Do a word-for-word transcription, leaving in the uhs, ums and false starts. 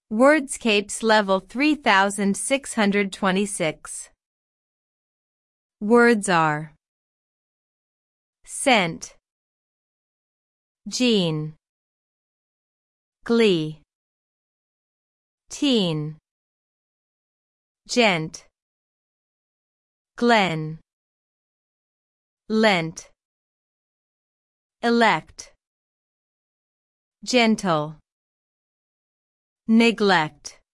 Wordscapes level three thousand six hundred twenty-six. Words are scent, gene, glee, teen, gent, glen, lent, elect, gentle, neglect.